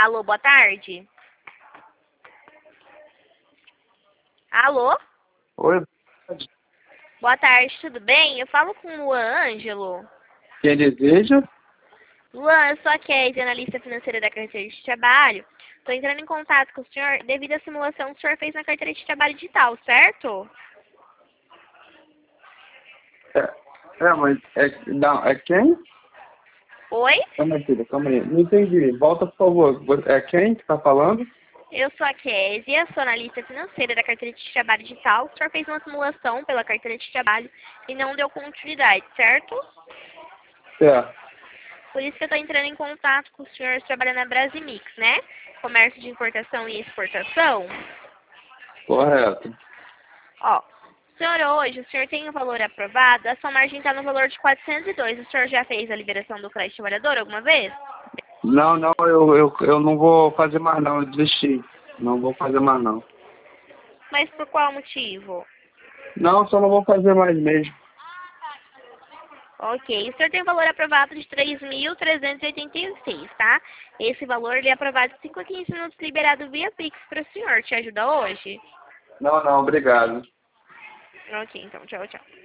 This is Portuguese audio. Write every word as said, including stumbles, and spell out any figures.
Alô, boa tarde. Alô? Oi, Boa tarde, tudo bem? Eu falo com o Luan Ângelo. quem deseja? Luan, eu sou a Kézia, analista financeira da carteira de trabalho. Estou entrando em contato com o senhor devido à simulação que o senhor fez na carteira de trabalho digital, certo? É, é mas é, não, é quem? Oi? Calma aí, filha, calma aí. Não entendi. Volta, por favor. Você- É quem que tá falando? Eu sou a Kézia, sou analista financeira da carteira de trabalho digital. O senhor fez uma simulação pela carteira de trabalho e não deu continuidade, certo? Certo. Por isso que eu estou entrando em contato com o senhor que trabalha na Brasimix, né? Comércio de importação e exportação. Correto. Ó, senhor, hoje o senhor tem o valor aprovado, a sua margem está no valor de quatrocentos e dois. O senhor já fez a liberação do crédito trabalhador alguma vez? Não, não, eu, eu, eu não vou fazer mais não, eu desisti. Não vou fazer mais não. Mas por qual motivo? Não, só não vou fazer mais mesmo. Ok, o senhor tem o valor aprovado de três mil trezentos e oitenta e seis, tá? Esse valor ele é aprovado de cinco a quinze minutos liberado via Pix para o senhor. Te ajuda hoje? Não, não, obrigado. Ok, então tchau, tchau.